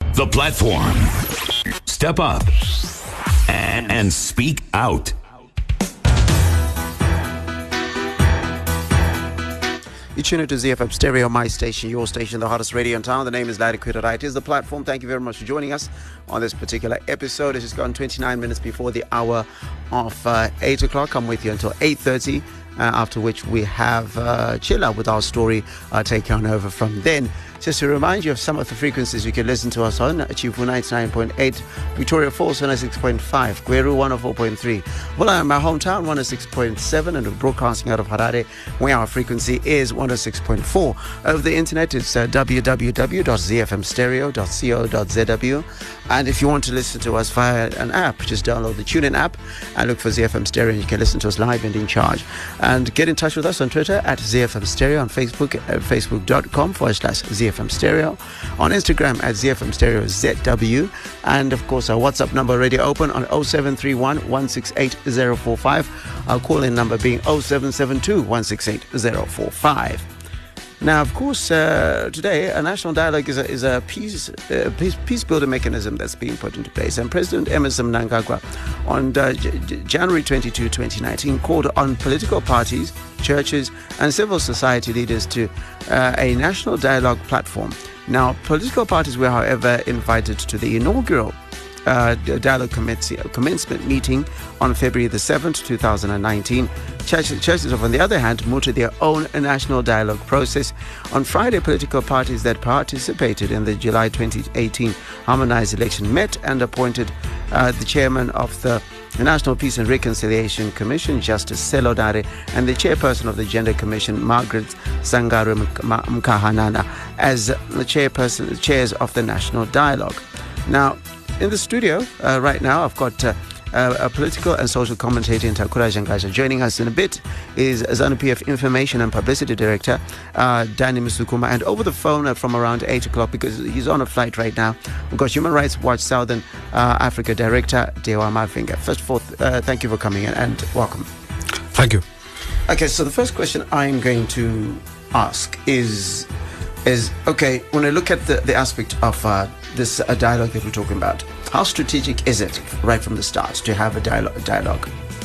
The platform. Step up and speak out. You tune into ZFM Stereo, my station, your station, the hottest radio in town. The name is Larry Quidderite. It is the platform. Thank you very much for joining us on this particular episode. It's just gone 29 minutes before the hour of 8 o'clock. I'm with you until 8:30, after which we have Chilla with our story taking on over from then. Just to remind you of some of the frequencies you can listen to us on: Chifu 99.8, Victoria Falls 106.5, Gweru 104.3, Bula, my hometown 106.7, and we're broadcasting out of Harare, where our frequency is 106.4. Over the internet, it's www.zfmstereo.co.zw. And if you want to listen to us via an app, just download the TuneIn app and look for ZFM Stereo, and you can listen to us live and in charge. And get in touch with us on Twitter at ZFM Stereo, on Facebook at facebook.com/ZFM Stereo, on Instagram at ZFM Stereo ZW, and of course our WhatsApp number already open on 0731 168 045. Our call-in number being 0772 168 045. Now, of course, today a national dialogue is a peace building mechanism that's being put into place. And President Emmerson Mnangagwa on January 22, 2019, called on political parties, churches, and civil society leaders to a national dialogue platform. Now, political parties were, however, invited to the inaugural dialogue commencement meeting on February the 7th, 2019. Churches, on the other hand, mooted their own national dialogue process. On Friday, political parties that participated in the July 2018 harmonized election met and appointed the chairman of the National Peace and Reconciliation Commission, Justice Selo Dare, and the chairperson of the Gender Commission, Margaret Sangare Mkahanana, as the chairs of the national dialogue. Now, in the studio right now, I've got a political and social commentator in Takura Jangaja. Joining us in a bit is ZANU-PF Information and Publicity Director, Danny Musukuma. And over the phone from around 8 o'clock, because he's on a flight right now, we've got Human Rights Watch Southern Africa Director, Dewa Mafinga. First of all, thank you for coming in and welcome. Thank you. Okay, so the first question I'm going to ask is okay, when I look at the aspect of this dialogue that we're talking about, how strategic is it right from the start to have a dialogue?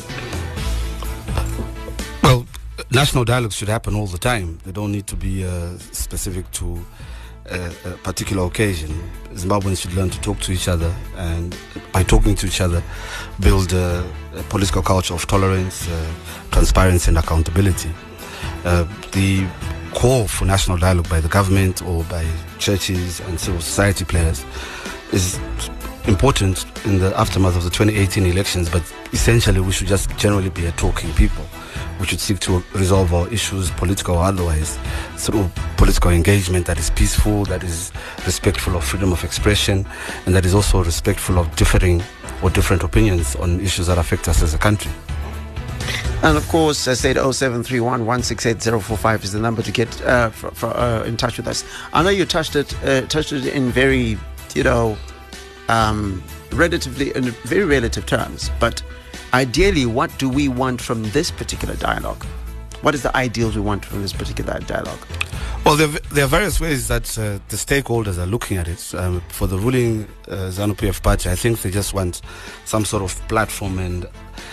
Well, national dialogues should happen all the time. They don't need to be specific to a particular occasion. Zimbabweans should learn to talk to each other, and by talking to each other, build a political culture of tolerance, transparency, and accountability. The call for national dialogue by the government or by churches and civil society players is important in the aftermath of the 2018 elections, but essentially we should just generally be a talking people. We should seek to resolve our issues, political or otherwise, through political engagement that is peaceful, that is respectful of freedom of expression, and that is also respectful of differing or different opinions on issues that affect us as a country. And of course, I said 0731 168 045 is the number to get in touch with us. I know you touched it in very, relatively, in very relative terms, but ideally, what do we want from this particular dialogue? What is the ideals we want from this particular dialogue? Well, there are various ways that the stakeholders are looking at it. For the ruling ZANU-PF party, I think they just want some sort of platform and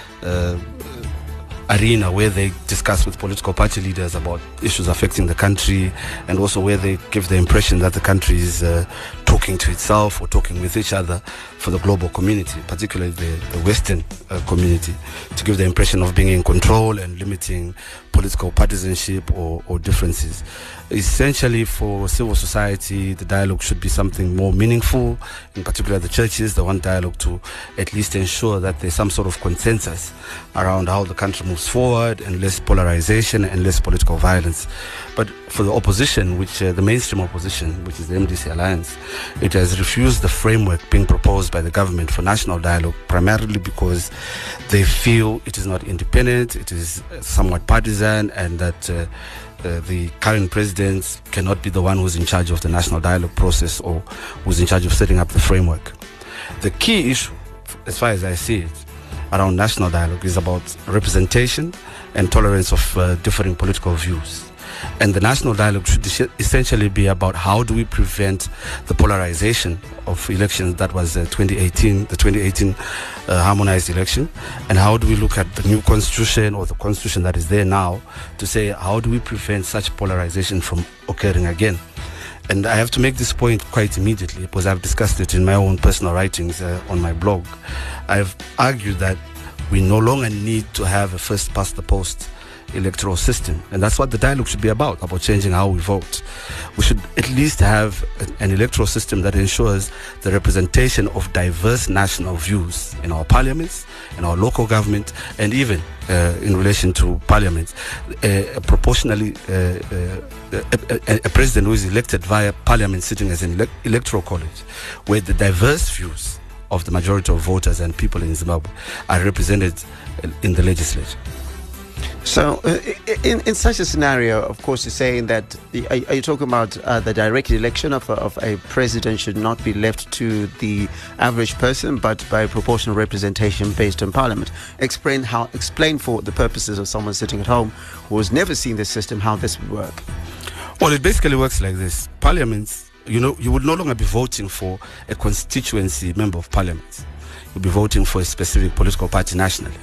arena where they discuss with political party leaders about issues affecting the country, and also where they give the impression that the country is talking to itself or talking with each other for the global community, particularly the Western community, to give the impression of being in control and limiting political partisanship or differences. Essentially, for civil society, the dialogue should be something more meaningful. In particular, the churches, they want dialogue to at least ensure that there's some sort of consensus around how the country moves forward, and less polarization and less political violence. But for the opposition, the mainstream opposition, which is the MDC Alliance, it has refused the framework being proposed by the government for national dialogue, primarily because they feel it is not independent, it is somewhat partisan, and that the current president cannot be the one who's in charge of the national dialogue process or who's in charge of setting up the framework. The key issue, as far as I see it, around national dialogue is about representation and tolerance of differing political views. And the national dialogue should essentially be about how do we prevent the polarization of elections that was the 2018 harmonized election, and how do we look at the new constitution or the constitution that is there now to say how do we prevent such polarization from occurring again. And I have to make this point quite immediately because I've discussed it in my own personal writings on my blog. I've argued that we no longer need to have a first past the post electoral system, and that's what the dialogue should be about changing how we vote. We should at least have an electoral system that ensures the representation of diverse national views in our parliaments, in our local government, and even in relation to parliament, proportionally a president who is elected via parliament sitting as an electoral college, where the diverse views of the majority of voters and people in Zimbabwe are represented in the legislature. So, in such a scenario, of course, you're saying that, are you talking about the direct election of a president should not be left to the average person, but by proportional representation based on parliament? Explain for the purposes of someone sitting at home who has never seen this system, how this would work. Well, it basically works like this. Parliaments, you would no longer be voting for a constituency member of parliament. You'll be voting for a specific political party nationally.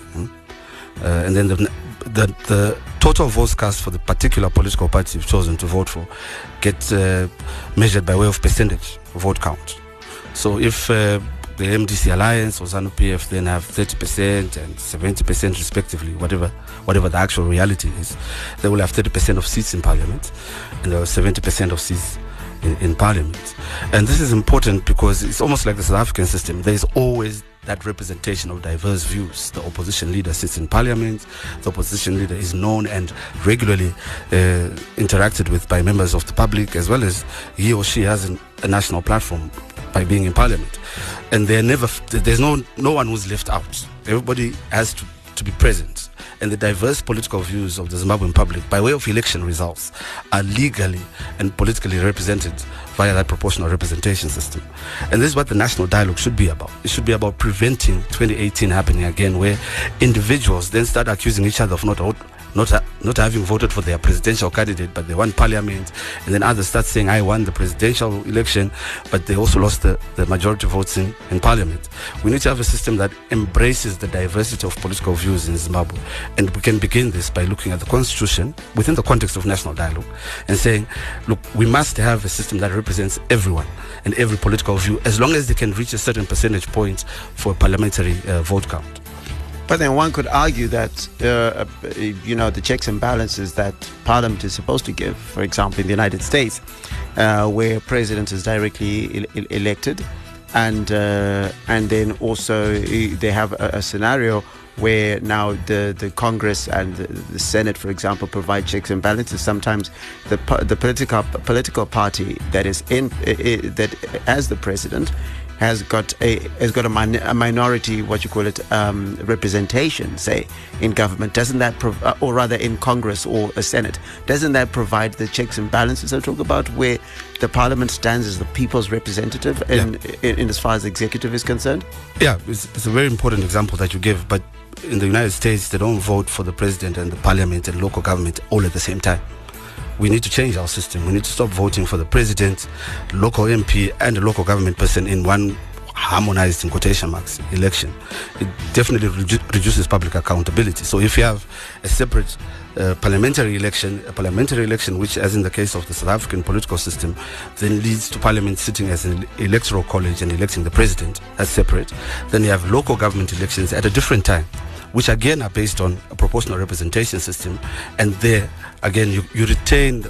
And then the total votes cast for the particular political party you've chosen to vote for get measured by way of percentage vote count. So if the MDC Alliance or ZANU-PF then have 30% and 70% respectively, whatever the actual reality is, they will have 30% of seats in parliament and 70% of seats in parliament. And this is important because it's almost like the South African system. There is always that representation of diverse views. The opposition leader sits in parliament. The opposition leader is known and regularly interacted with by members of the public, as well as he or she has a national platform by being in parliament. And there's no one who's left out. Everybody has to be present. And the diverse political views of the Zimbabwean public, by way of election results, are legally and politically represented via that proportional representation system. And this is what the national dialogue should be about. It should be about preventing 2018 happening again, where individuals then start accusing each other of not having voted for their presidential candidate, but they won parliament, and then others start saying, I won the presidential election, but they also lost the majority votes in parliament. We need to have a system that embraces the diversity of political views in Zimbabwe, and we can begin this by looking at the constitution within the context of national dialogue and saying, look, we must have a system that represents everyone and every political view, as long as they can reach a certain percentage point for a parliamentary vote count. But then one could argue that, the checks and balances that Parliament is supposed to give, for example, in the United States, where a president is directly elected, and then also they have a scenario where now the Congress and the Senate, for example, provide checks and balances. Sometimes the political party that is that as the president has got a minority, representation, say, in government. Doesn't that, or rather in Congress or a Senate, doesn't that provide the checks and balances I talk about, where the Parliament stands as the people's representative in as far as the executive is concerned? Yeah, it's a very important example that you give, but in the United States, they don't vote for the president and the parliament and local government all at the same time. We need to change our system. We need to stop voting for the president, local MP, and the local government person in one harmonized, in quotation marks, election. It definitely reduces public accountability. So if you have a separate parliamentary election which, as in the case of the South African political system, then leads to parliament sitting as an electoral college and electing the president as separate, then you have local government elections at a different time, which again are based on a proportional representation system, and there again you retain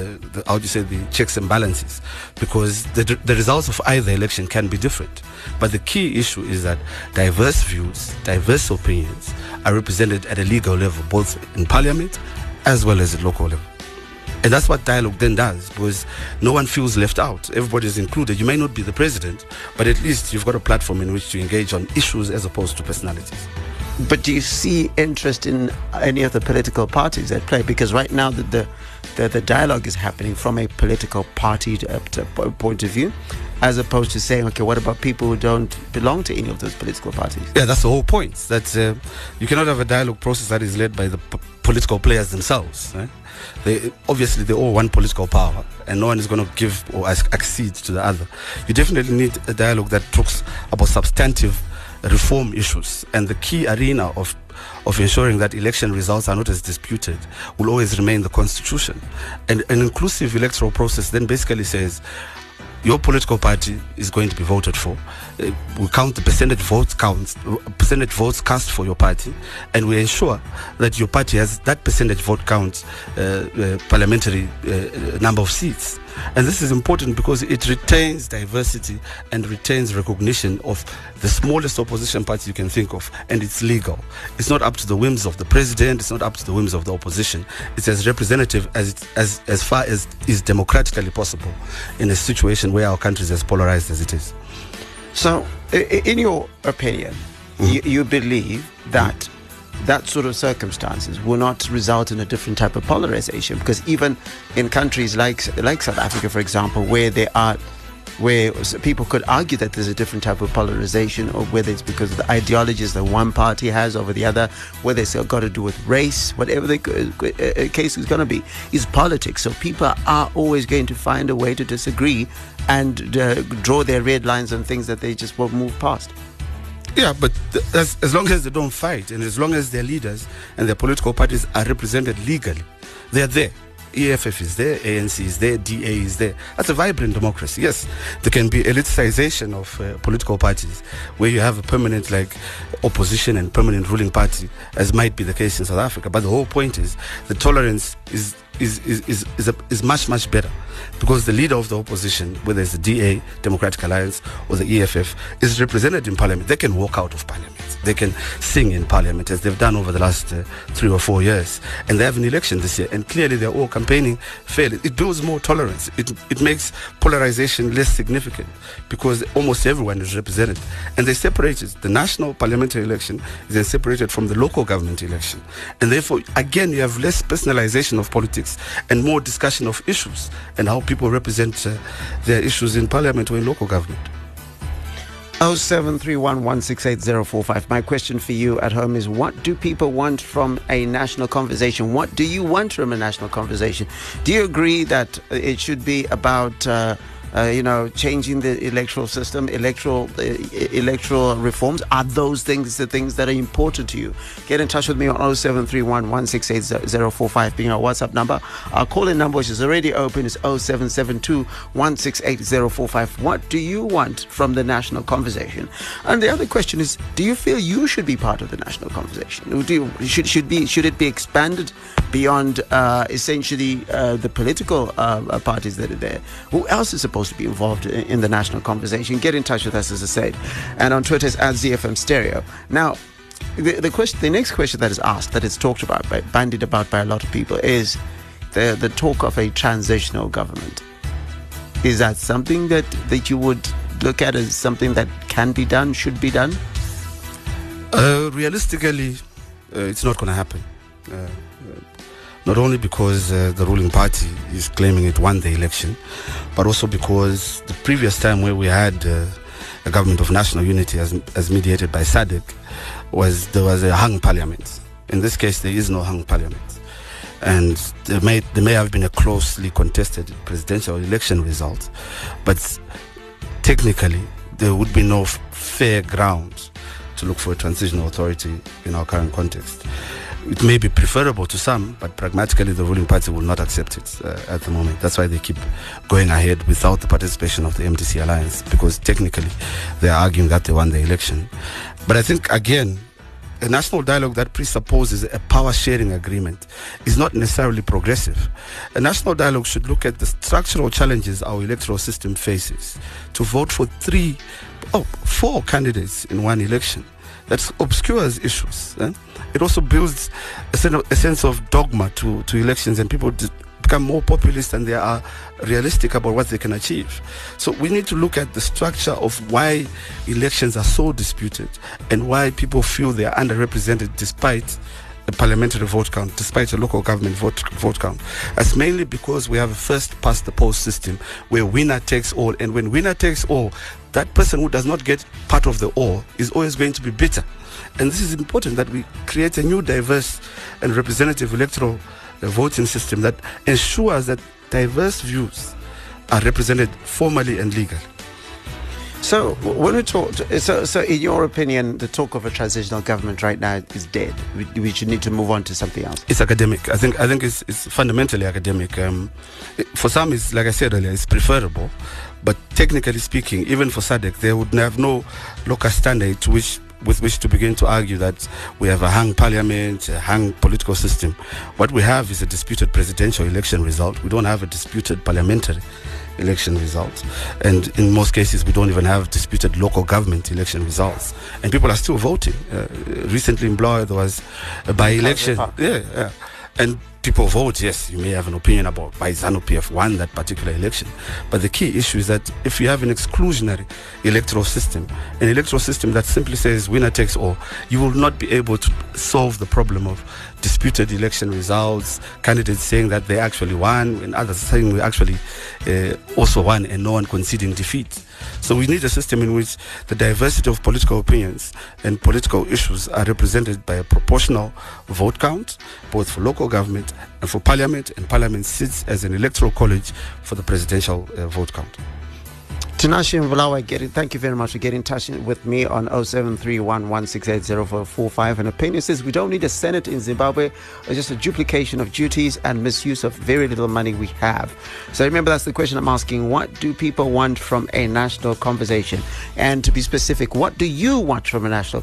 the checks and balances, because the results of either election can be different. But the key issue is that diverse views, diverse opinions are represented at a legal level, both in parliament as well as at local level. And that's what dialogue then does, because no one feels left out. Everybody is included. You may not be the president, but at least you've got a platform in which to engage on issues as opposed to personalities. But do you see interest in any of the political parties at play? Because right now the dialogue is happening from a political party point of view, as opposed to saying, okay, what about people who don't belong to any of those political parties? Yeah, that's the whole point. That you cannot have a dialogue process that is led by the political players themselves. They all want political power, and no one is going to give or accede to the other. You definitely need a dialogue that talks about substantive reform issues, and the key arena of ensuring that election results are not as disputed will always remain the constitution. And an inclusive electoral process then basically says your political party is going to be voted for. We count the percentage votes cast for your party, and we ensure that your party has that percentage vote count parliamentary number of seats. And this is important because it retains diversity and retains recognition of the smallest opposition party you can think of, and it's legal. It's not up to the whims of the president, it's not up to the whims of the opposition. It's as representative as far as is democratically possible in a situation where our country is as polarized as it is. So, in your opinion, you believe that that sort of circumstances will not result in a different type of polarization? Because even in countries like South Africa, for example, where people could argue that there's a different type of polarization, or whether it's because of the ideologies that one party has over the other, whether it's got to do with race, whatever the case is going to be, is politics. So people are always going to find a way to disagree and draw their red lines on things that they just won't move past. Yeah, but as long as they don't fight, and as long as their leaders and their political parties are represented legally, they're there. EFF is there, ANC is there, DA is there. That's a vibrant democracy. Yes, there can be eliticization of political parties, where you have a permanent opposition and permanent ruling party, as might be the case in South Africa. But the whole point is the tolerance is much better, because the leader of the opposition, whether it's the DA, Democratic Alliance, or the EFF, is represented in parliament. They can walk out of parliament. They can sing in parliament, as they've done over the last 3 or 4 years. And they have an election this year, and clearly they're all campaigning fairly. It builds more tolerance. It makes polarization less significant, because almost everyone is represented. And they separated. The national parliamentary election is then separated from the local government election. And therefore, again, you have less personalization of politics and more discussion of issues and how people represent their issues in parliament or in local government. 0731168045. My question for you at home is, what do people want from a national conversation? What do you want from a national conversation? Do you agree that it should be about changing the electoral system, electoral reforms? Are those things the things that are important to you? Get in touch with me on 0731168045, being our WhatsApp number. Our call-in number, which is already open, is 0772168045. What do you want from the national conversation? And the other question is, do you feel you should be part of the national conversation? Should it be expanded beyond essentially the political parties that are there? Who else is supposed to be involved in the national conversation? Get in touch with us, as I said, and on Twitter it's at ZFM Stereo. Now, the next question that is asked, that is talked about, bandied about by a lot of people, is the talk of a transitional government. Is that something that you would look at as something that can be done, should be done? Realistically, it's not going to happen. Not only because the ruling party is claiming it won the election, but also because the previous time where we had a government of national unity as mediated by SADC, there was a hung parliament. In this case, there is no hung parliament. And there may have been a closely contested presidential election result, but technically there would be no fair ground to look for a transitional authority in our current context. It may be preferable to some, but pragmatically the ruling party will not accept it at the moment. That's why they keep going ahead without the participation of the MDC alliance, because technically they are arguing that they won the election. But I think, again, a national dialogue that presupposes a power-sharing agreement is not necessarily progressive. A national dialogue should look at the structural challenges our electoral system faces. To vote for 4 candidates in one election, that obscures issues. It also builds a sense of dogma to elections, and people become more populist than they are realistic about what they can achieve. So we need to look at the structure of why elections are so disputed and why people feel they are underrepresented despite a parliamentary vote count despite a local government vote count. That's mainly because we have a first past the post system where winner takes all, and when winner takes all, that person who does not get part of the all is always going to be bitter. And this is important, that we create a new diverse and representative electoral voting system that ensures that diverse views are represented formally and legally. So when we talk, so in your opinion, the talk of a transitional government right now is dead. We should need to move on to something else. It's academic. I think it's fundamentally academic. For some, it's, like I said earlier, it's preferable, but technically speaking, even for SADC, they would have no local standard with which to begin to argue that we have a hung parliament, a hung political system. What we have is a disputed presidential election result. We don't have a disputed parliamentary election results, and in most cases we don't even have disputed local government election results, and people are still voting. Recently in Blair there was a by-election, and people vote. Yes, you may have an opinion about why ZANU-PF won that particular election, but the key issue is that if you have an exclusionary electoral system, an electoral system that simply says winner takes all, you will not be able to solve the problem of disputed election results, candidates saying that they actually won and others saying we actually also won, and no one conceding defeat. So we need a system in which the diversity of political opinions and political issues are represented by a proportional vote count, both for local government and for parliament, and parliament sits as an electoral college for the presidential vote count. Tinashe Mvulawa, thank you very much for getting in touch with me on 0731168045. And opinion says we don't need a Senate in Zimbabwe, or just a duplication of duties and misuse of very little money we have. So remember, that's the question I'm asking. What do people want from a national conversation? And to be specific, what do you want from a national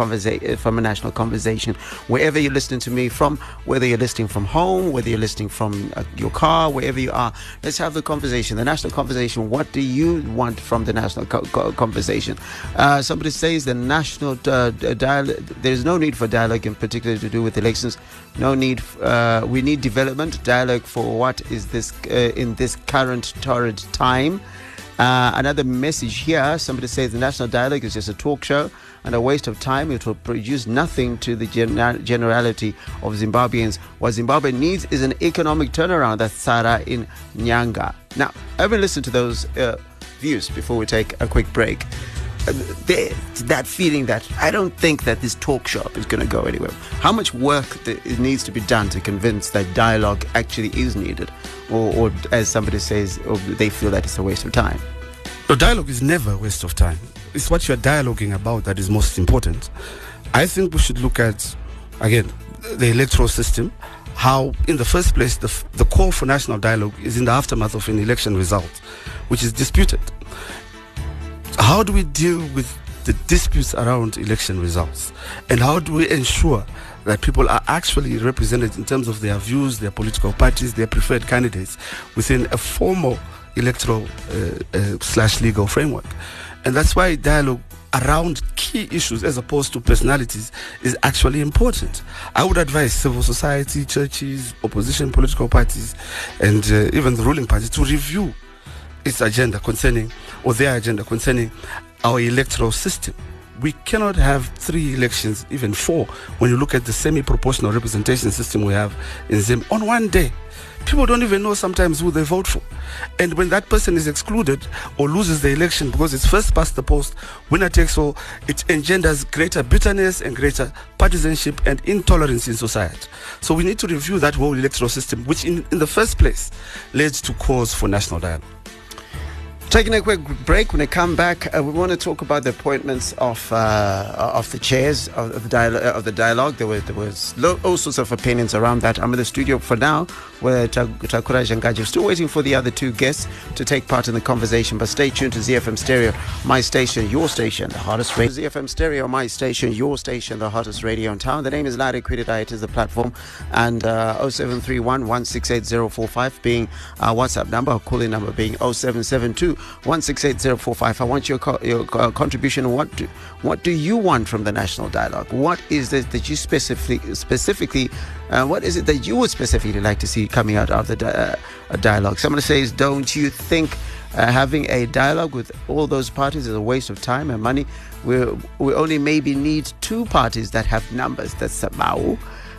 conversation? Wherever you're listening to me from, whether you're listening from home, whether you're listening from your car, wherever you are, let's have the conversation, the national conversation. What do you want from the national conversation? Somebody says the national dialogue, there is no need for dialogue in particular to do with elections. No need. We need development dialogue for what is this in this current torrid time. Another message here, somebody says the national dialogue is just a talk show and a waste of time. It will produce nothing to the generality of Zimbabweans. What Zimbabwe needs is an economic turnaround. That's Sarah in Nyanga. Now, I've been listening to those views before we take a quick break. That feeling that I don't think that this talk show is going to go anywhere. How much work it needs to be done to convince that dialogue actually is needed, or as somebody says, or they feel that it's a waste of time? No, dialogue is never a waste of time. It's what you're dialoguing about that is most important. I think we should look at, again, the electoral system, how in the first place the call for national dialogue is in the aftermath of an election result which is disputed. How do we deal with the disputes around election results, and how do we ensure that people are actually represented in terms of their views, their political parties, their preferred candidates within a formal electoral / legal framework? And that's why dialogue around key issues as opposed to personalities is actually important. I would advise civil society, churches, opposition political parties, and even the ruling party to review its agenda concerning, or their agenda concerning, our electoral system. We cannot have 3 elections, even 4, when you look at the semi-proportional representation system we have in Zim on one day. People don't even know sometimes who they vote for. And when that person is excluded or loses the election because it's first past the post, winner takes all, it engenders greater bitterness and greater partisanship and intolerance in society. So we need to review that whole electoral system, which in the first place led to calls for national dialogue. Taking a quick break. When I come back, we want to talk about the appointments of the chairs of the dialogue. There was all sorts of opinions around that. I'm in the studio for now with Takura Jangaji. Still waiting for the other 2 guests to take part in the conversation, but stay tuned to ZFM Stereo, my station, your station, the hottest radio. ZFM Stereo, my station, your station, the hottest radio in town. The name is Larry Kwididai. It is the platform, and 0731 168045 being our WhatsApp number, our calling number being 0772 168045. I want your contribution. What do you want from the national dialogue? What is it that you specifically what is it that you would specifically like to see coming out of the dialogue? Somebody says, don't you think having a dialogue with all those parties is a waste of time and money? We only maybe need 2 parties that have numbers. That's Samau.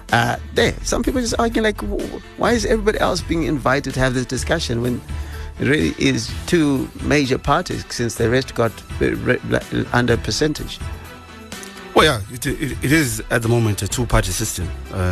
There, some people just argue like, why is everybody else being invited to have this discussion when it really is two major parties, since the rest got under percentage? Well, yeah, it is at the moment a two-party system,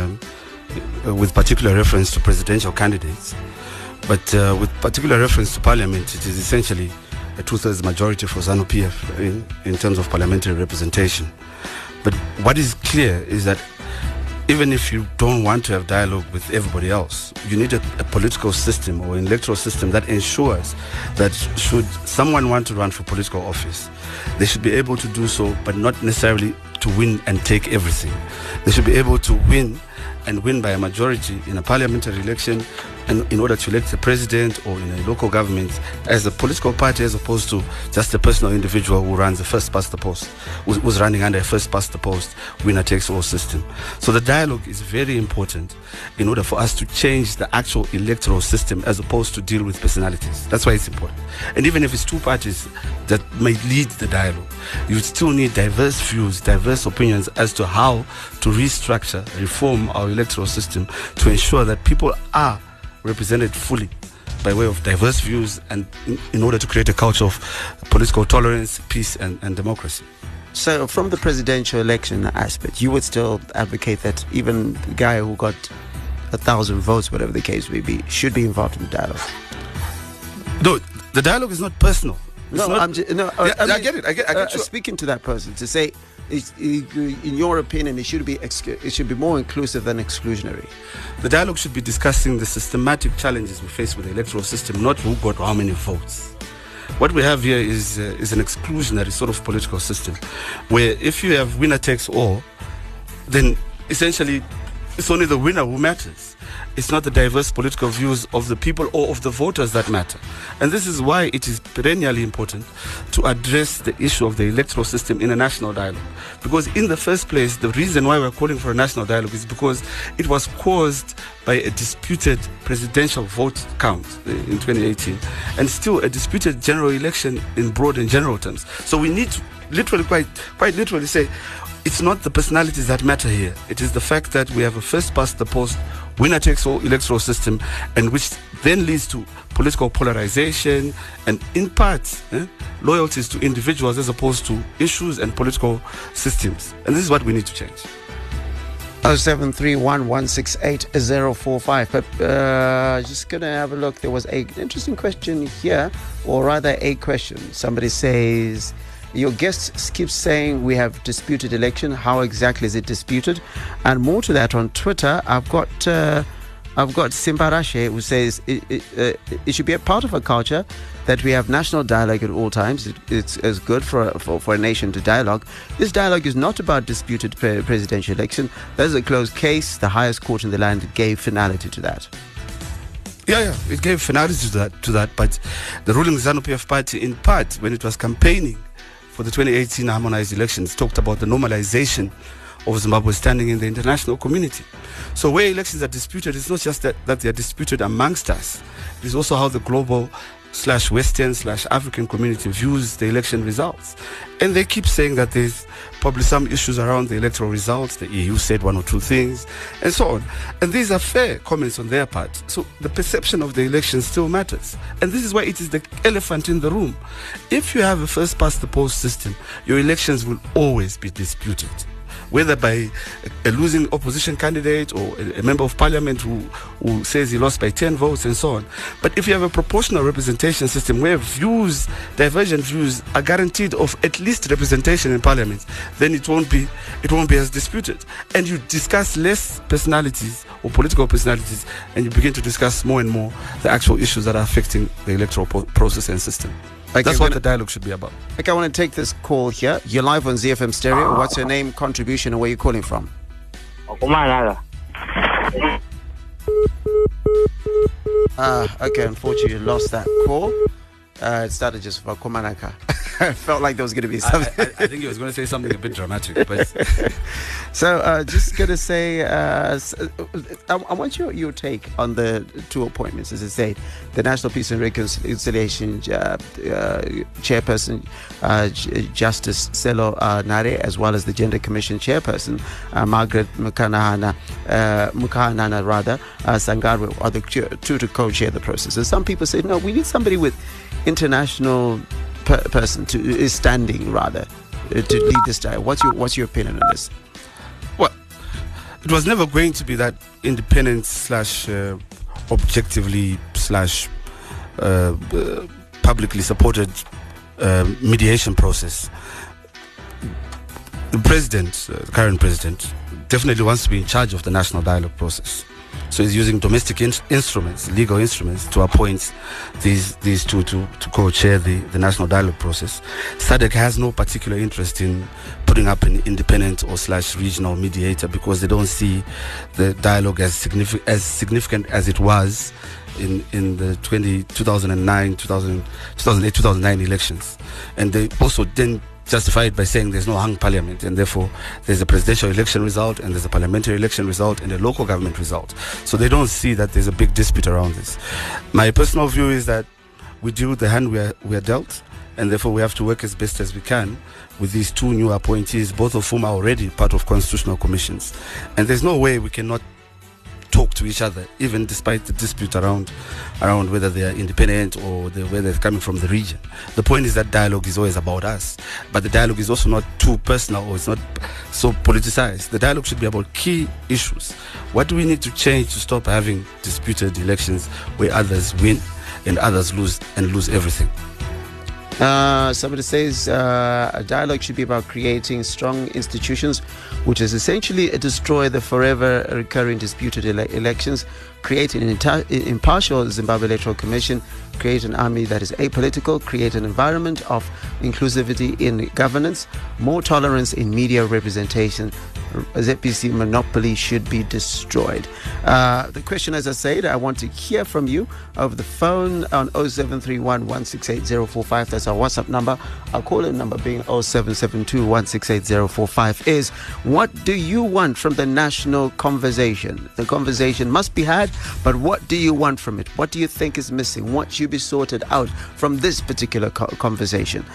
with particular reference to presidential candidates. But with particular reference to parliament, it is essentially a two-thirds majority for ZANU-PF in terms of parliamentary representation. But what is clear is that even if you don't want to have dialogue with everybody else, you need a political system or an electoral system that ensures that should someone want to run for political office, they should be able to do so, but not necessarily to win and take everything. They should be able to win and win by a majority in a parliamentary election, and in order to elect a president or in a local government as a political party, as opposed to just a personal individual who runs a first past the post, who's running under a first past the post winner takes all system. So the dialogue is very important in order for us to change the actual electoral system as opposed to deal with personalities. That's why it's important. And even if it's two parties that may lead the dialogue, you still need diverse views, diverse opinions as to how to restructure, reform our electoral system to ensure that people are represented fully by way of diverse views, and in order to create a culture of political tolerance, peace and democracy. So from the presidential election aspect, you would still advocate that even the guy who got 1,000 votes, whatever the case may be, should be involved in the dialogue? No, the dialogue is not personal. I get it. I get you. Speaking to that person to say, in your opinion, it should be more inclusive than exclusionary. The dialogue should be discussing the systematic challenges we face with the electoral system, not who got how many votes. What we have here is an exclusionary sort of political system, where if you have winner takes all, then essentially it's only the winner who matters. It's not the diverse political views of the people or of the voters that matter. And this is why it is perennially important to address the issue of the electoral system in a national dialogue. Because in the first place, the reason why we're calling for a national dialogue is because it was caused by a disputed presidential vote count in 2018, and still a disputed general election in broad and general terms. So we need to literally, quite literally say, it's not the personalities that matter here. It is the fact that we have a first past the post, winner takes all electoral system, and which then leads to political polarization and, in part, loyalties to individuals as opposed to issues and political systems. And this is what we need to change. 0731168045. But just going to have a look. There was an interesting question here, or rather a question. Somebody says, your guest keeps saying we have disputed election. How exactly is it disputed? And more to that, on Twitter, I've got Simbarashe, who says it should be a part of a culture that we have national dialogue at all times. It's as good for a nation to dialogue. This dialogue is not about disputed presidential election. There's a closed case. The highest court in the land gave finality to that. Yeah, it gave finality to that. But the ruling ZANU-PF party, in part, when it was campaigning for the 2018 harmonized elections, talked about the normalization of Zimbabwe standing in the international community. So where elections are disputed, it's not just that they are disputed amongst us. It is also how the global /Western/African community views the election results. And they keep saying that there's probably some issues around the electoral results. The EU said one or two things, and so on. And these are fair comments on their part. So the perception of the election still matters. And this is why it is the elephant in the room. If you have a first past the post system, your elections will always be disputed, whether by a losing opposition candidate or a member of parliament who says he lost by 10 votes and so on. But if you have a proportional representation system where divergent views are guaranteed of at least representation in parliament, then it won't be as disputed. And you discuss less personalities or political personalities, and you begin to discuss more and more the actual issues that are affecting the electoral process and system. Okay, that's what the dialogue should be about. Okay, I want to take this call here. You're live on ZFM Stereo. What's your name, contribution, and where you're calling from? Okay, unfortunately, you lost that call. It started just for Komanaka. I felt like there was going to be something. I think he was going to say something a bit dramatic, but So, just going to say, I want your take on the two appointments. As I said, the National Peace and Reconciliation chairperson, Justice Selo Nare, as well as the Gender Commission chairperson, Margaret Mukhanana Sangarwe, are the two to co-chair the process. And some people say, no, we need somebody with international person is standing rather to lead this dialogue. What's your opinion on this? Well, it was never going to be that independent / objectively / publicly supported mediation process. The president, the current president, definitely wants to be in charge of the national dialogue process. So he's using domestic instruments, legal instruments, to appoint these two to co-chair the national dialogue process. SADC has no particular interest in putting up an independent or / regional mediator because they don't see the dialogue as significant as it was in the 2008, 2009 elections. And they also then justify it by saying there's no hung parliament, and therefore there's a presidential election result and there's a parliamentary election result and a local government result. So they don't see that there's a big dispute around this. My personal view is that we deal with the hand we are dealt, and therefore we have to work as best as we can with these two new appointees, both of whom are already part of constitutional commissions. And there's no way we cannot talk to each other, even despite the dispute around whether they are independent or whether they're coming from the region. The point is that dialogue is always about us, but the dialogue is also not too personal, or it's not so politicized. The dialogue should be about key issues. What do we need to change to stop having disputed elections where others win and others lose everything? Somebody says a dialogue should be about creating strong institutions, which is essentially destroy the forever recurring disputed elections, create an impartial Zimbabwe Electoral Commission, create an army that is apolitical, create an environment of inclusivity in governance, more tolerance in media representation. ZPC monopoly should be destroyed. The question, as I said, I want to hear from you over the phone on 0731 168 045. That's our WhatsApp number. Our call-in number being 0772 168 045 is, what do you want from the national conversation? The conversation must be had, but what do you want from it? What do you think is missing? What should be sorted out from this particular conversation?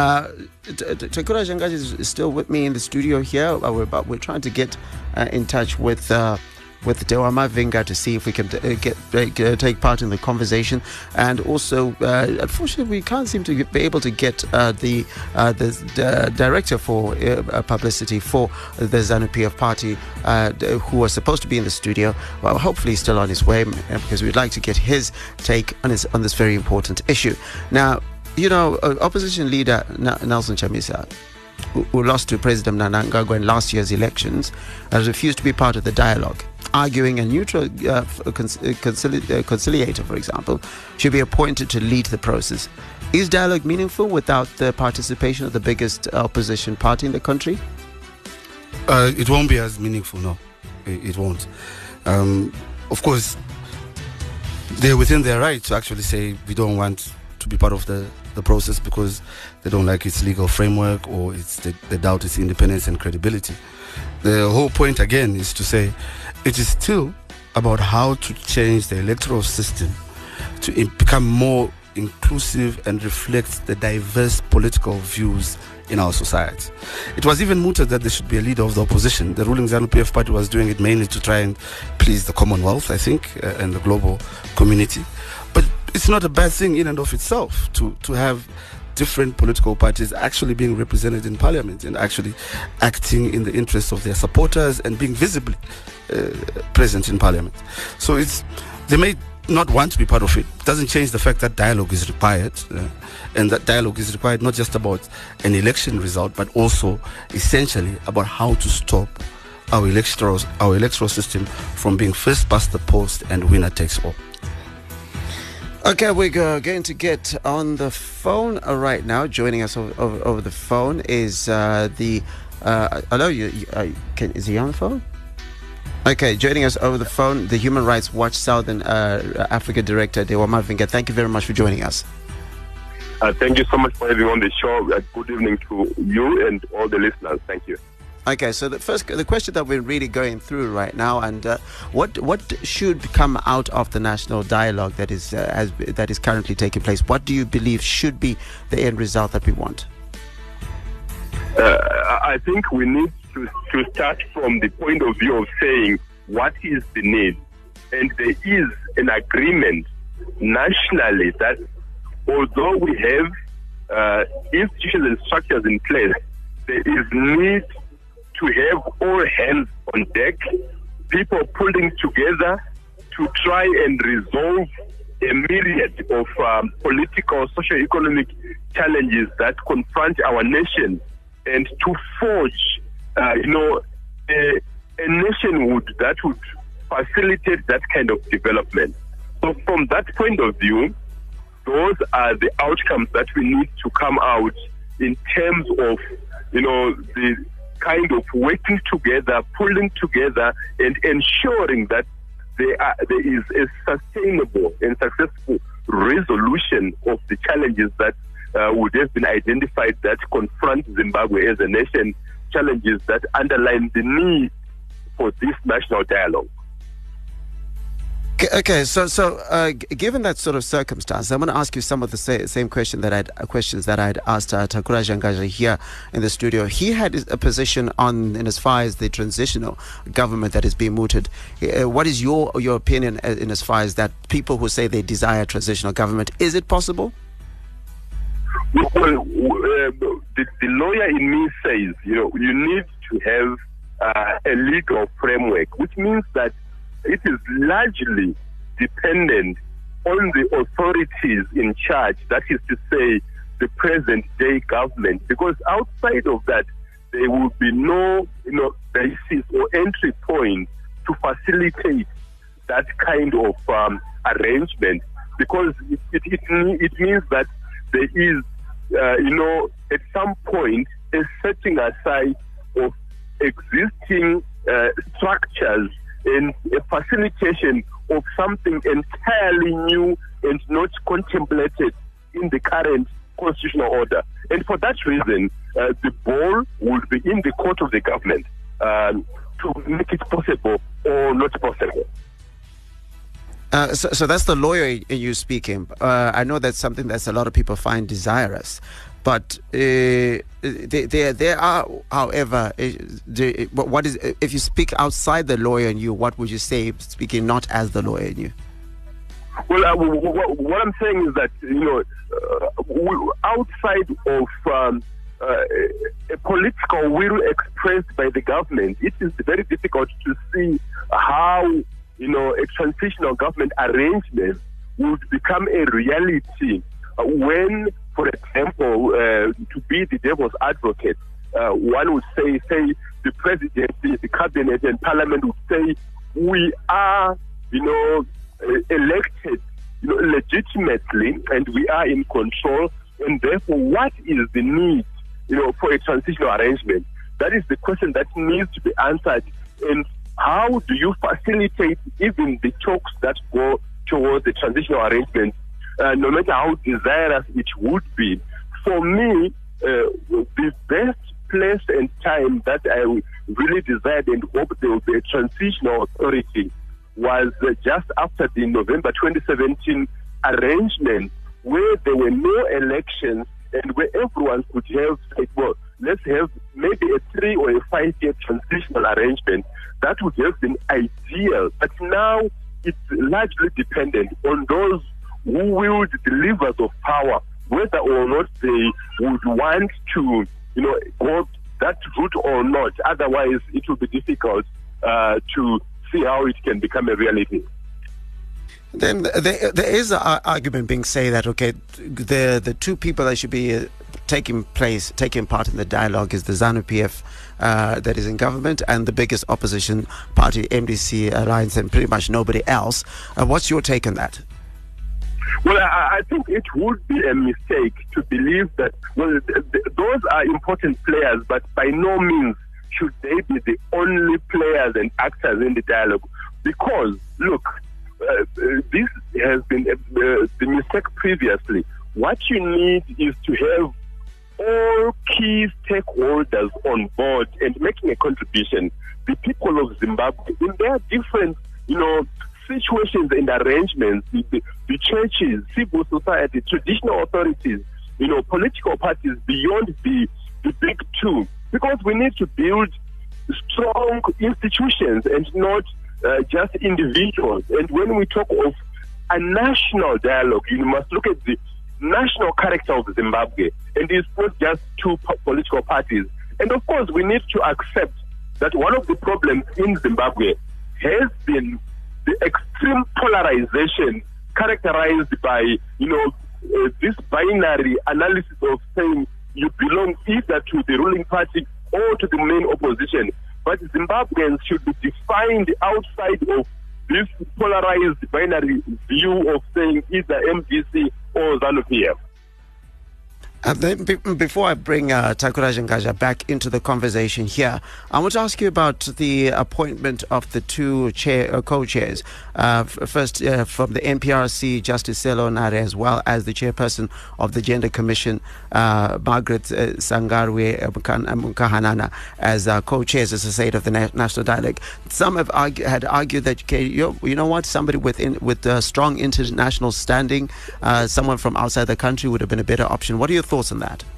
Takura Jangaji is still with me in the studio here. We're trying to get in touch with Dewa Mavinga to see if we can take part in the conversation, and also unfortunately we can't seem to be able to get the director for publicity for the ZANU-PF party, who was supposed to be in the studio. Well, hopefully he's still on his way, because we'd like to get his take on this very important issue. Now, you know, opposition leader Nelson Chamisa, who lost to President Mnangagwa in last year's elections, has refused to be part of the dialogue, arguing a neutral conciliator, for example, should be appointed to lead the process. Is dialogue meaningful without the participation of the biggest opposition party in the country? It won't be as meaningful, no. It won't. Of course, they're within their right to actually say we don't want to be part of the process because they don't like its legal framework, or they doubt its independence and credibility. The whole point again is to say it is still about how to change the electoral system to become more inclusive and reflect the diverse political views in our society. It was even mooted that there should be a leader of the opposition. The ruling ZANU-PF party was doing it mainly to try and please the Commonwealth, I think, and the global community. But it's not a bad thing in and of itself to have different political parties actually being represented in parliament and actually acting in the interests of their supporters and being visibly present in parliament. So they may not want to be part of it. It doesn't change the fact that dialogue is required, and that dialogue is required not just about an election result, but also essentially about how to stop our electoral system from being first past the post and winner takes all. Okay, we're going to get on the phone right now. Joining us over the phone is hello, is he on the phone? Okay, joining us over the phone, the Human Rights Watch Southern Africa Director, Dewa Mavinga. Thank you very much for joining us. Thank you so much for having me on the show. Good evening to you and all the listeners. Thank you. Okay, so the question that we're really going through right now, and what should come out of the national dialogue that is currently taking place? What do you believe should be the end result that we want? I think we need to start from the point of view of saying what is the need, and there is an agreement nationally that although we have institutions and structures in place, there is need to have all hands on deck, people pulling together to try and resolve a myriad of political, socio-economic challenges that confront our nation, and to forge, a nationhood that would facilitate that kind of development. So from that point of view, those are the outcomes that we need to come out in terms of, the kind of working together, pulling together, and ensuring that there is a sustainable and successful resolution of the challenges that would have been identified that confront Zimbabwe as a nation, challenges that underline the need for this national dialogue. Okay, so given that sort of circumstance, I'm going to ask you some of the same questions that I'd asked Takura Jangaja here in the studio. He had a position in as far as the transitional government that is being mooted. What is your opinion in as far as that people who say they desire transitional government? Is it possible? Well, the lawyer in me says, you need to have a legal framework, which means that it is largely dependent on the authorities in charge, that is to say, the present-day government, because outside of that, there will be no, basis or entry point to facilitate that kind of arrangement, because it means that there is, at some point, a setting aside of existing structures and a facilitation of something entirely new and not contemplated in the current constitutional order. And for that reason, the ball would be in the court of the government to make it possible or not possible. So that's the lawyer in you speaking. I know that's something that a lot of people find desirous. But there are, however, what is, if you speak outside the lawyer in you, what would you say, speaking not as the lawyer in you? Well, what I'm saying is that, outside of a political will expressed by the government, it is very difficult to see how, a transitional government arrangement would become a reality when, for example, to be the devil's advocate, one would say the presidency, the cabinet, and parliament would say we are, elected, legitimately, and we are in control, and therefore, what is the need, for a transitional arrangement? That is the question that needs to be answered. And how do you facilitate even the talks that go towards the transitional arrangement? No matter how desirous it would be. For me, the best place and time that I really desired and hoped there would be a transitional authority was just after the November 2017 arrangement, where there were no elections and where everyone could have said, well, let's have maybe a 3 or a 5-year transitional arrangement. That would have been ideal. But now it's largely dependent on those who wield the levers of power, whether or not they would want to, go that route or not. Otherwise, it will be difficult to see how it can become a reality. Then there is an argument being said that, okay, the two people that should be taking part in the dialogue is the ZANU-PF that is in government and the biggest opposition party, MDC Alliance, and pretty much nobody else. What's your take on that? Well, I think it would be a mistake to believe that, well, those are important players, but by no means should they be the only players and actors in the dialogue. Because, look, this has been the mistake previously, what you need is to have all key stakeholders on board and making a contribution. The people of Zimbabwe, in their different, situations and arrangements, the churches, civil society, traditional authorities, political parties beyond the big two, because we need to build strong institutions and not just individuals. And when we talk of a national dialogue, you must look at the national character of Zimbabwe, and it's not just two political parties. And of course, we need to accept that one of the problems in Zimbabwe has been the extreme polarization characterized by, this binary analysis of saying you belong either to the ruling party or to the main opposition. But Zimbabweans should be defined outside of this polarized binary view of saying either MDC or ZANU-PF. Then before I bring Takura Zhangaja back into the conversation here, I want to ask you about the appointment of the two co-chairs. First, from the NPRC, Justice Selo Nare, as well as the chairperson of the Gender Commission, Margaret Sangarwe Mukahanana, as co-chairs, as I said, of the National Dialogue. Some have had argued that, okay, you know what, somebody with strong international standing, someone from outside the country would have been a better option. What are your thoughts on that?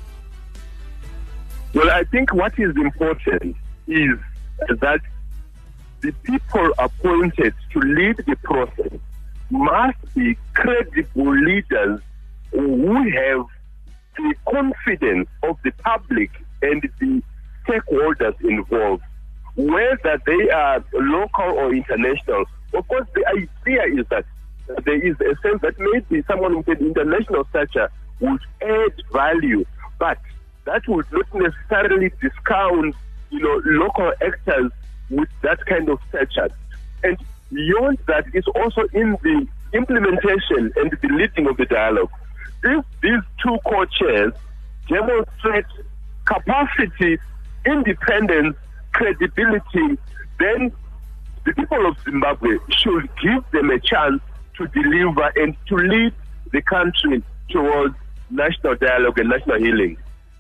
Well, I think what is important is that the people appointed to lead the process must be credible leaders who have the confidence of the public and the stakeholders involved, whether they are local or international. Of course, the idea is that there is a sense that maybe someone with an international stature would add value, but that would not necessarily discount, local actors with that kind of stature. And beyond that is also in the implementation and the leading of the dialogue. If these two co-chairs demonstrate capacity, independence, credibility, then the people of Zimbabwe should give them a chance to deliver and to lead the country towards national dialogue and national healing.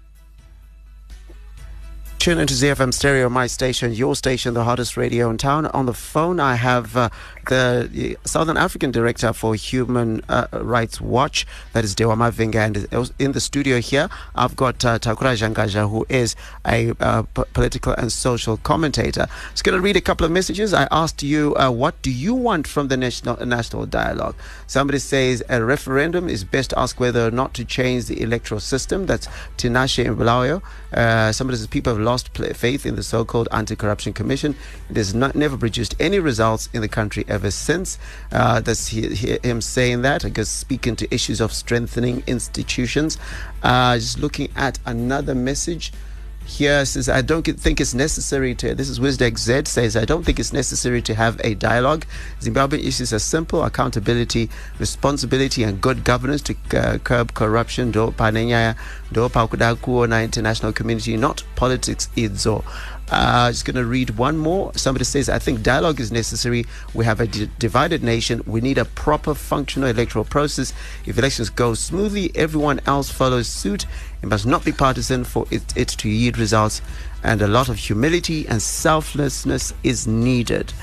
Tune into ZFM Stereo, my station, your station, the hottest radio in town. On the phone, I have the Southern African Director for Human Rights Watch, that is Dewa Mavinga, and in the studio here, I've got Takura Zhangaja, who is a political and social commentator. Just going to read a couple of messages. I asked you, what do you want from the national dialogue? Somebody says a referendum is best asked whether or not to change the electoral system. That's Tinashe Mbulayo. Somebody says people have lost faith in the so-called Anti-Corruption Commission. It has never produced any results in the country ever since. That's him saying that. I guess speaking to issues of strengthening institutions. Just looking at another message here, says, I don't think it's necessary to, this is Wisdex Z, says, I don't think it's necessary to have a dialogue. Zimbabwean issues are simple: accountability, responsibility, and good governance to curb corruption. Do panenyaya, do pakudakuona international community, not politics idzo. Just going to read one more. Somebody says, I think dialogue is necessary. We have a divided nation. We need a proper functional electoral process. If elections go smoothly, everyone else follows suit. It must not be partisan for it to yield results. And a lot of humility and selflessness is needed.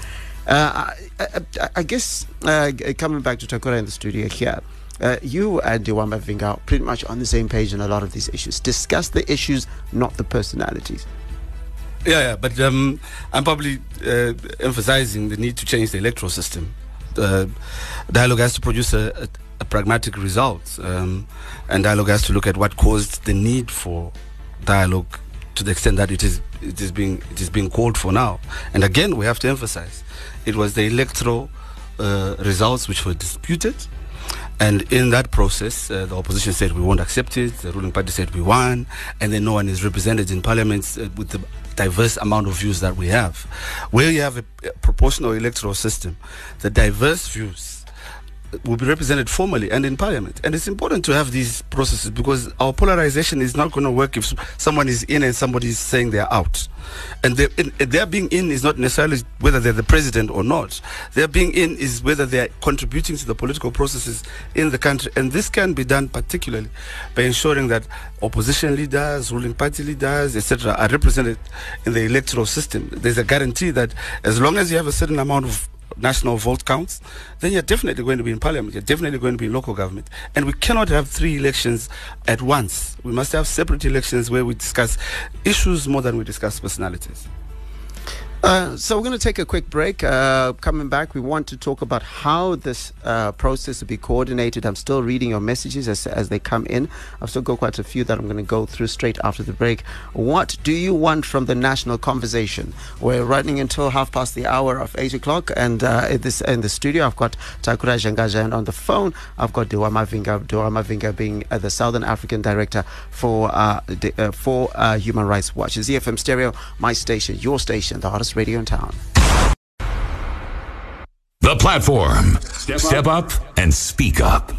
I guess, coming back to Takura in the studio here, you and Dewa Mavinga are pretty much on the same page on a lot of these issues. Discuss the issues, not the personalities. Yeah, but I'm probably emphasizing the need to change the electoral system. Dialogue has to produce a pragmatic result, and dialogue has to look at what caused the need for dialogue to the extent that it is being called for now. And again, we have to emphasize, it was the electoral results which were disputed. And in that process, the opposition said we won't accept it, the ruling party said we won, and then no one is represented in parliament with the diverse amount of views that we have. Where you have a proportional electoral system, the diverse views will be represented formally and in parliament. And it's important to have these processes because our polarization is not going to work if someone is in and somebody is saying they're out. And their being in is not necessarily whether they're the president or not. Their being in is whether they're contributing to the political processes in the country. And this can be done particularly by ensuring that opposition leaders, ruling party leaders, etc. are represented in the electoral system. There's a guarantee that as long as you have a certain amount of national vote counts, then you're definitely going to be in parliament, you're definitely going to be in local government. And we cannot have 3 elections at once. We must have separate elections where we discuss issues more than we discuss personalities. So we're going to take a quick break. Coming back, we want to talk about how this process will be coordinated. I'm still reading your messages as they come in. I've still got quite a few that I'm going to go through straight after the break. What do you want from the national conversation? We're running until 8 o'clock, and in the studio, I've got Takura Jangaja, and on the phone, I've got Dewa Mavinga being the Southern African Director for Human Rights Watch. It's ZFM Stereo, my station, your station, the hottest radio in town. The platform. Step up and speak up.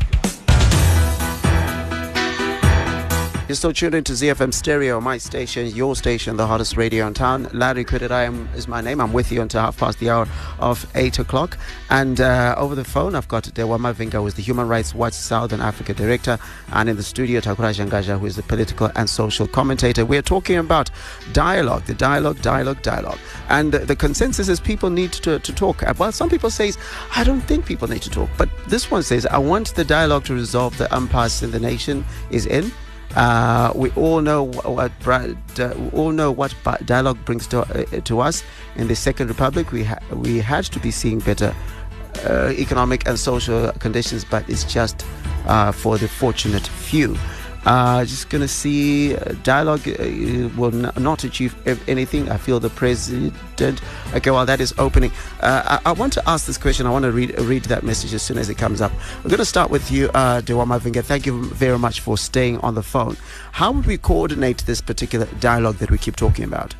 You're still tuned into ZFM Stereo, my station, your station, the hottest radio in town. Larry Kudedai is my name. I'm with you until 8 o'clock. And over the phone, I've got Dewa Mavinga, who is the Human Rights Watch Southern Africa Director. And in the studio, Takura Jangaja, who is the political and social commentator. We're talking about dialogue. And the consensus is people need to talk. Well, some people say, I don't think people need to talk. But this one says, I want the dialogue to resolve the impasse in the nation is in. We all know what dialogue brings to us. In the Second Republic, we had to be seeing better economic and social conditions, but it's just for the fortunate few. Just going to see dialogue will not achieve anything. I feel the president. Okay, well, that is opening. I want to ask this question. I want to read that message as soon as it comes up. We're going to start with you, Dewa Mavinga. Thank you very much for staying on the phone. How would we coordinate this particular dialogue that we keep talking about?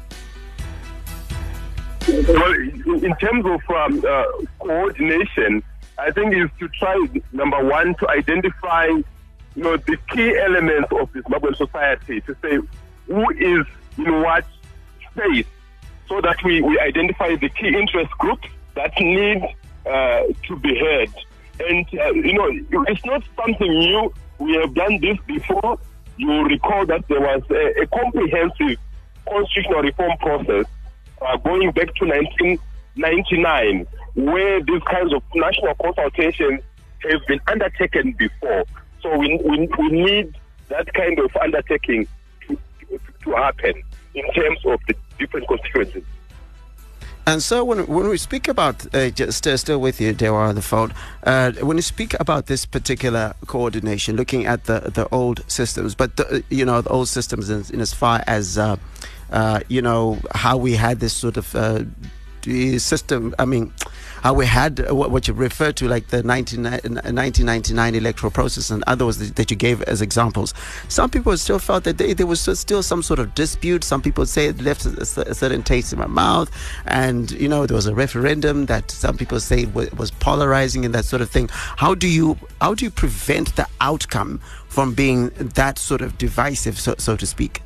Well, in terms of coordination, I think is to try, number one, to identify the key elements of this Zimbabwean society, to say who is in what space, so that we identify the key interest groups that need to be heard. And, it's not something new. We have done this before. You recall that there was a comprehensive constitutional reform process going back to 1999, where these kinds of national consultations have been undertaken before. So we need that kind of undertaking to happen in terms of the different constituencies. And so when we speak about, still with you, Dewa, on the phone, when you speak about this particular coordination, looking at the old systems, but the old systems in as far as, how we had this sort of system, how we had what you refer to like the 1999 electoral process and others that you gave as examples. Some people still felt that there was still some sort of dispute. Some people say it left a certain taste in my mouth, and there was a referendum that some people say was polarizing and that sort of thing. How do you prevent the outcome from being that sort of divisive, so to speak?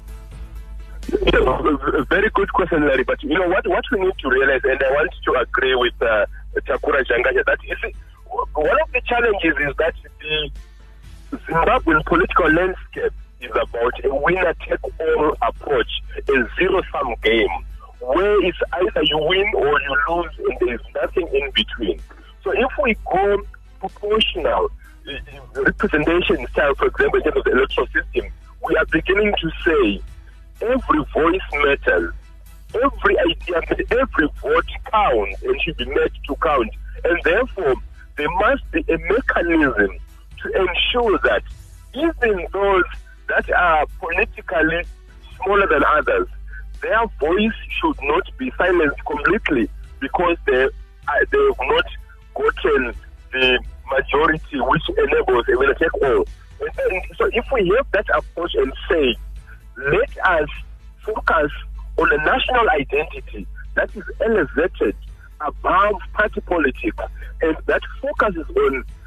A very good question, Larry. But what we need to realize, and I want to agree with Takura Jangaja, that one of the challenges is that the Zimbabwean political landscape is about a winner-take-all approach, a zero-sum game, where it's either you win or you lose, and there is nothing in between. So if we go proportional representation style, for example, in terms of the electoral system, we are beginning to say every voice matters, every idea, every vote counts and should be made to count. And therefore, there must be a mechanism to ensure that even those that are politically smaller than others, their voice should not be silenced completely because they have not gotten the majority which enables a winner take all. And so if we have that approach and say, let us focus on a national identity that is elevated above party politics, and that focuses on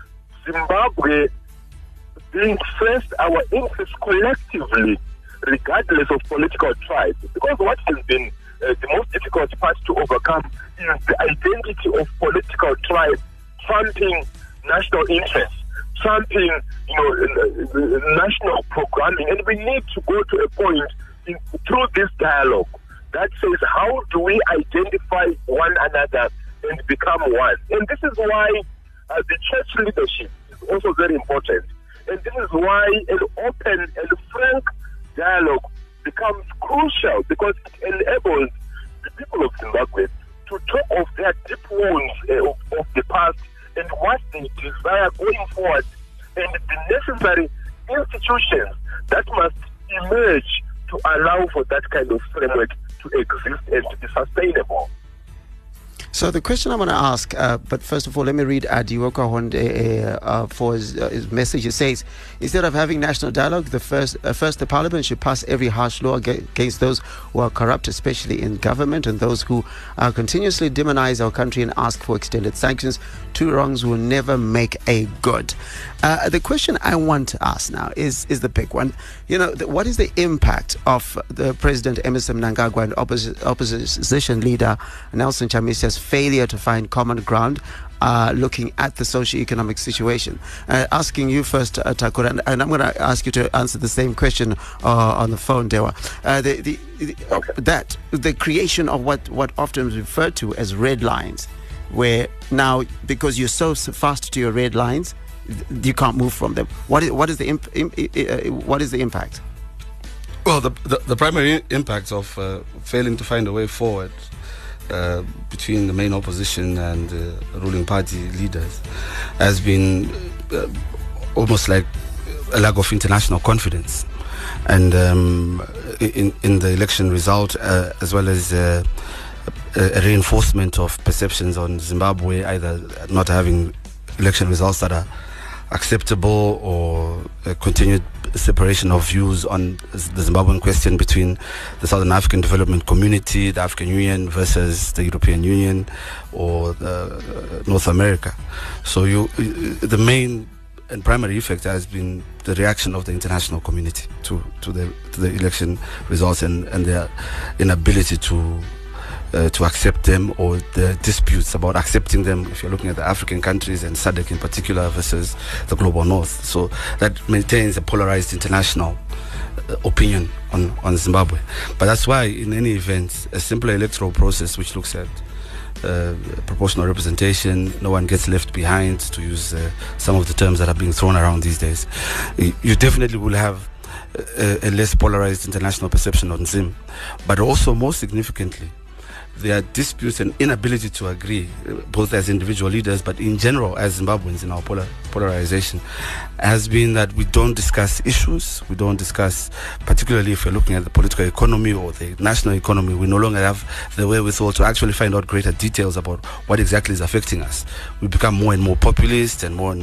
Zimbabwe being first our interests collectively, regardless of political tribes. Because what has been the most difficult part to overcome is the identity of political tribes trumping national interests, trumping national programming. And we need to go to a point through this dialogue that says, how do we identify one another and become one? And this is why the church leadership is also very important. And this is why an open and frank dialogue becomes crucial, because it enables the people of Zimbabwe to talk of their deep wounds of the past and what they desire going forward, and the necessary institutions that must emerge to allow for that kind of framework to exist and to be sustainable. So the question I want to ask, but first of all, let me read Adiwoka Honde for his message. It says, instead of having national dialogue, first the parliament should pass every harsh law against those who are corrupt, especially in government, and those who continuously demonize our country and ask for extended sanctions. Two wrongs will never make a good. The question I want to ask now is the big one. What is the impact of the President Emmerson Mnangagwa and opposition leader Nelson Chamisia's failure to find common ground, looking at the socio-economic situation? Asking you first, Takura, and I'm going to ask you to answer the same question on the phone, Dewa. The creation of what often is referred to as red lines, where now, because you're so fast to your red lines, you can't move from them. What is the impact? Well, the primary impact of failing to find a way forward between the main opposition and ruling party leaders has been almost like a lack of international confidence, and in the election result, as well as a reinforcement of perceptions on Zimbabwe, either not having election results that are acceptable, or a continued separation of views on the Zimbabwean question between the Southern African Development Community, the African Union versus the European Union or North America. So the main and primary effect has been the reaction of the international community to the election results and their inability to accept them, or the disputes about accepting them, if you're looking at the African countries and SADC in particular versus the global north. So that maintains a polarized international opinion on Zimbabwe. But that's why, in any event, a simpler electoral process which looks at proportional representation, no one gets left behind, to use some of the terms that are being thrown around these days, you definitely will have a less polarized international perception on Zim. But also, more significantly, there are disputes and inability to agree, both as individual leaders, but in general as Zimbabweans in our polarization, has been that we don't discuss issues. We don't discuss, particularly if we're looking at the political economy or the national economy, we no longer have the wherewithal to actually find out greater details about what exactly is affecting us. We become more and more populist, and more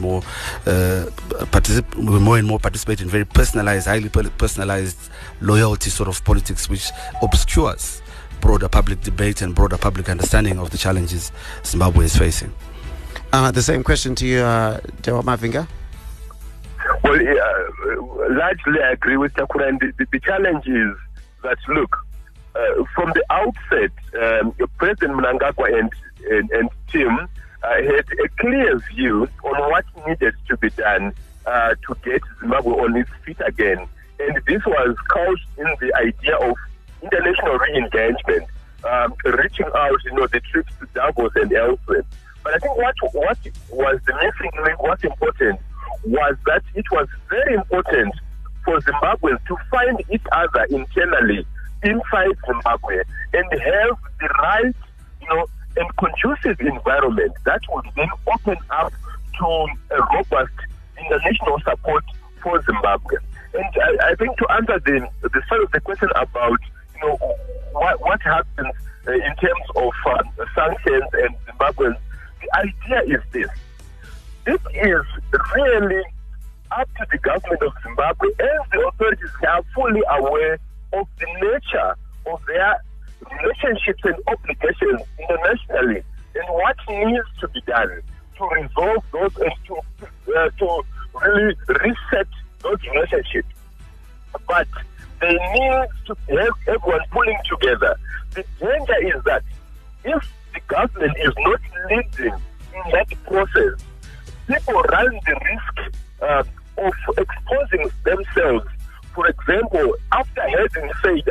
participate in very personalized, highly personalized loyalty sort of politics, which obscures broader public debate and broader public understanding of the challenges Zimbabwe is facing. The same question to you, Dewa Mavinga. Well, largely I agree with Takura, and the challenge is that, look, from the outset, President Mnangagwa and team had a clear view on what needed to be done to get Zimbabwe on its feet again. And this was couched in the idea of international re-engagement, reaching out, the trips to Davos and elsewhere. But I think what was the missing link, what's important, was that it was very important for Zimbabweans to find each other internally inside Zimbabwe and have the right, and conducive environment that would then open up to a robust international support for Zimbabwe. And I think to answer the sort of the question about what happens in terms of sanctions and Zimbabweans, the idea is this. This is really up to the government of Zimbabwe, as the authorities are fully aware of the nature of their relationships and obligations internationally and what needs to be done. to resolve those and to really reset those relationships. But they need to have everyone pulling together. The danger is that if the government is not leading in that process, people run the risk of exposing themselves. For example, after having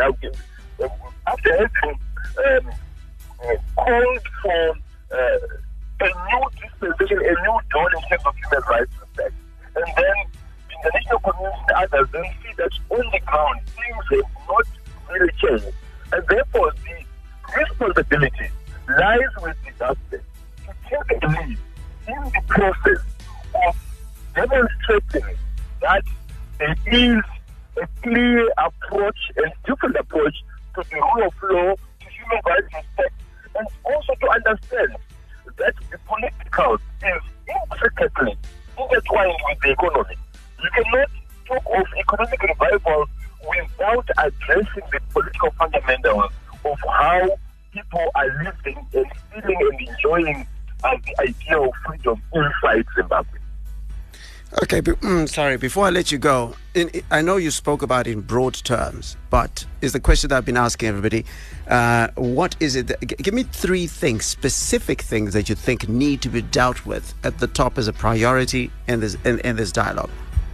called for a new dispensation, a new dawn in terms of human rights respect, and then the international community and others then see that on the ground things have not really changed, and therefore the responsibility lies with the government to take a lead in the process of demonstrating that there is a clear approach and different approach to the rule of law, to human rights respect, and also to understand that the political is intricately intertwined with the economy. You cannot talk of economic revival without addressing the political fundamentals of how people are living and feeling and enjoying the idea of freedom inside Zimbabwe. Okay, sorry, before I let you go, I know you spoke about it in broad terms, but is the question that I've been asking everybody, what is it, give me 3 things, specific things that you think need to be dealt with at the top as a priority in this dialogue.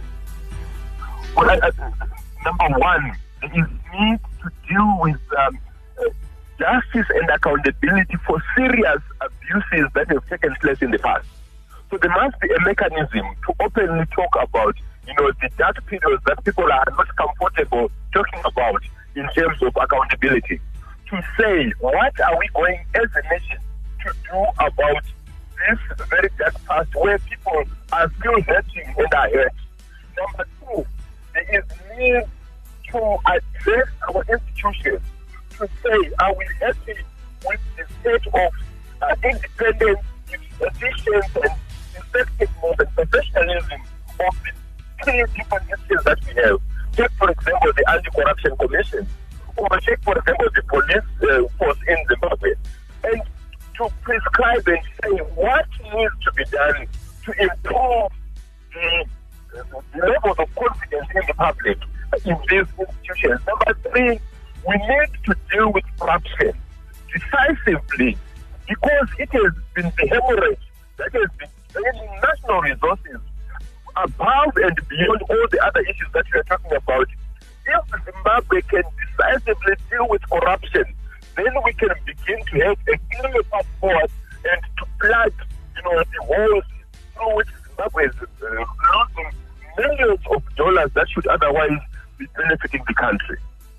Well, number one, there is need to deal with justice and accountability for serious abuses that have taken place in the past. So there must be a mechanism to openly talk about, the dark periods that people are not comfortable talking about in terms of accountability. To say, what are we going as a nation to do about this very dark past where people are still hurting and are hurt? Number 2, there is need to address our institutions to say, are we happy with the state of independence, efficiency, and effectiveness and professionalism of the 3 different institutions that we have? Take, for example, the Anti-Corruption Commission, or take, for example, the police force in Zimbabwe, and to prescribe and say what needs to be done to improve the levels of confidence in the public in these institutions. Number 3, we need to deal with corruption decisively, because it has been the hemorrhage that has been spending national resources above and beyond all the other issues that we are talking about. If Zimbabwe can decisively deal with corruption, then we can begin to have a clear path forward and to plug, the holes through which Zimbabwe is losing millions of dollars that should otherwise be benefiting the country.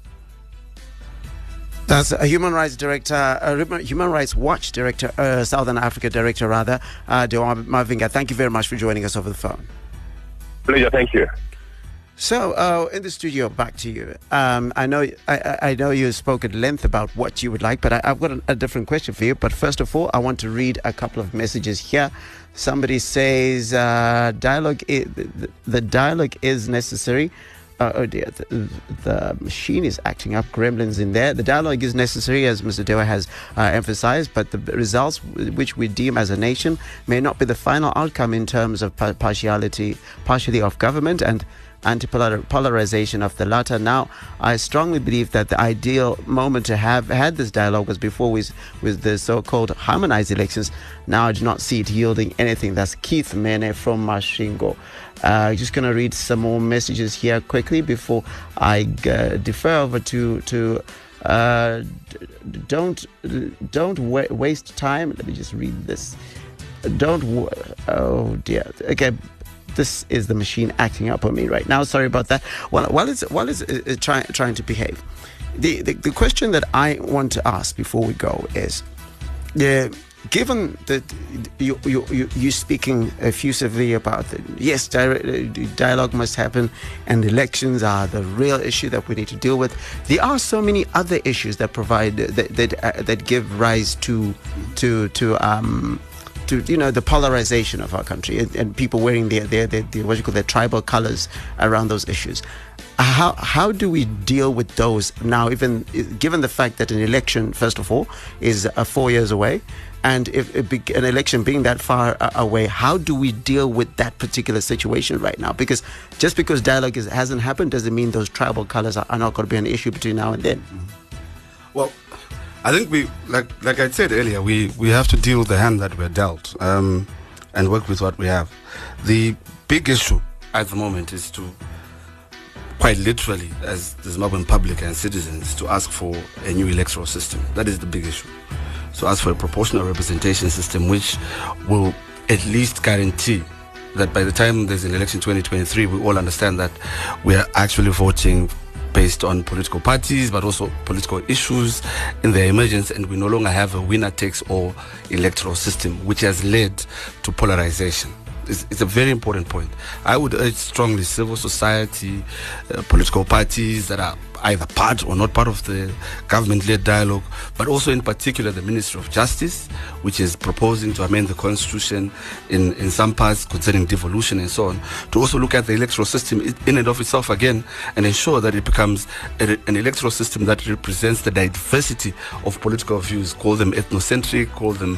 That's a Human Rights Director, Human Rights Watch Director, Southern Africa Director, Dewa Mavinga. Thank you very much for joining us over the phone. Pleasure, thank you. So, in the studio, back to you. I know you spoke at length about what you would like, but I've got a different question for you. But first of all, I want to read a couple of messages here. Somebody says, the dialogue is necessary. Oh dear, the machine is acting up, gremlins in there. The dialogue is necessary, as Mr. Dewa has emphasized, but the results which we deem as a nation may not be the final outcome in terms of partiality of government and anti-polarization of the latter. Now, I strongly believe that the ideal moment to have had this dialogue was before with the so-called harmonized elections. Now I do not see it yielding anything. That's Keith Mene from Masvingo. Just going to read some more messages here quickly before I defer over to don't waste time. Let me just read this. Oh dear. Okay. This is the machine acting up on me right now. Sorry about that. While it's trying to behave, the question that I want to ask before we go is, given that you speaking effusively about yes, dialogue must happen, and elections are the real issue that we need to deal with. There are so many other issues that provide that give rise to to the polarization of our country and people wearing their what you call their tribal colors around those issues. How do we deal with those now, even given the fact that an election, first of all, is 4 years away? And if an election being that far away, how do we deal with that particular situation right now? Because just because dialogue hasn't happened doesn't mean those tribal colors are not going to be an issue between now and then. Well, I think we, like I said earlier, we have to deal with the hand that we're dealt and work with what we have. The big issue at the moment is to, quite literally, as the Zimbabwean public and citizens, to ask for a new electoral system. That is the big issue. So ask for a proportional representation system which will at least guarantee that by the time there's an election 2023, we all understand that we are actually voting based on political parties, but also political issues in their emergence, and we no longer have a winner-takes-all electoral system, which has led to polarization. It's a very important point. I would urge strongly civil society, political parties that are either part or not part of the government-led dialogue, but also in particular the Ministry of Justice, which is proposing to amend the constitution in some parts concerning devolution and so on, to also look at the electoral system in and of itself again and ensure that it becomes an electoral system that represents the diversity of political views. Call them ethnocentric, call them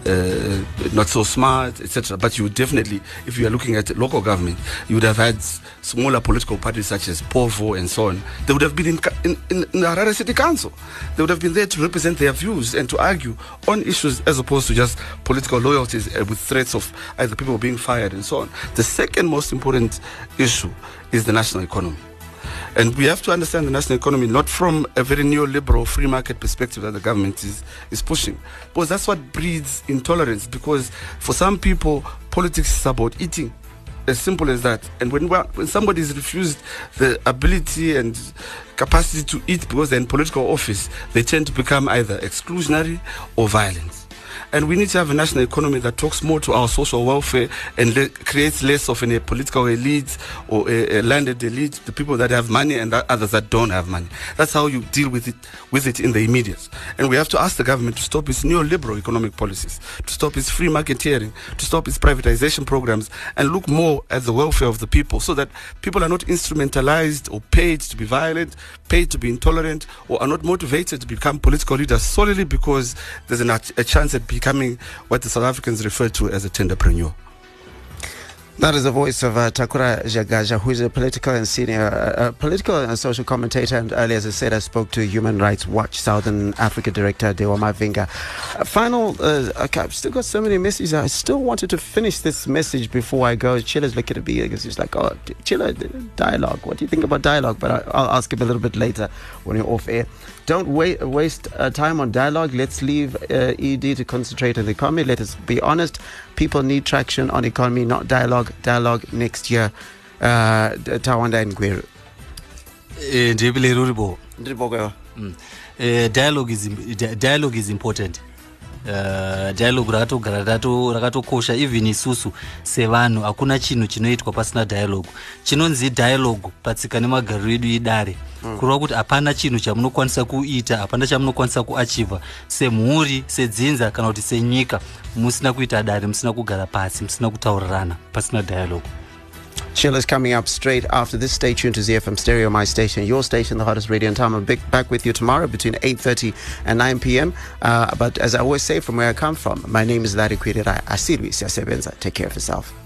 not so smart, etc. But you would definitely, if you are looking at local government, you would have had smaller political parties such as POVO and so on. They would have been in the Harare City Council. They would have been there to represent their views and to argue on issues as opposed to just political loyalties with threats of either people being fired and so on. The second most important issue is the national economy. And we have to understand the national economy not from a very neoliberal free market perspective that the government is pushing. Because that's what breeds intolerance, because for some people, politics is about eating. As simple as that. And when somebody is refused the ability and capacity to eat because they're in political office, they tend to become either exclusionary or violent. And we need to have a national economy that talks more to our social welfare and creates less of a political elite or a landed elite, the people that have money and others that don't have money. That's how you deal with it in the immediate. And we have to ask the government to stop its neoliberal economic policies, to stop its free marketeering, to stop its privatization programs, and look more at the welfare of the people so that people are not instrumentalized or paid to be violent, paid to be intolerant, or are not motivated to become political leaders solely because there's a chance at becoming what the South Africans refer to as a tenderpreneur. That is the voice of Takura Jagaja, who is a political and social commentator. And earlier, as I said, I spoke to Human Rights Watch Southern Africa Director Dewa Mavinga. Okay, I've still got so many messages. I still wanted to finish this message before I go. Chilla's looking at me because he's like, "Oh, Chilla, dialogue. What do you think about dialogue?" But I'll ask him a little bit later when you're off air. Don't waste time on dialogue. Let's leave ED to concentrate on the economy. Let us be honest. People need traction on economy, not dialogue. Dialogue next year. Tawanda and Gweru. Dialogue is important. Dialogue rakatokosha even isusu sevanhu hakuna chinhu chinoitwa pasina dialogue. Chinonzi dialogue patsika nemagariro edu idare. Kureva kuti hapana chinhu chamunokwanisa kuita, hapana chamunokwanisa kuachiva semhuri, sedzinza kana kuti senyika musina kuita dare, musina kugara pasi, musina kutaurirana pasina dialogue. Chill is coming up straight after this. Stay tuned to ZFM Stereo, my station, your station, the hottest radio in town. I'll be back with you tomorrow between 8:30 and 9 p.m. But as I always say, from where I come from, my name is Larry Kwirira. Asirwi Siasebenza. Take care of yourself.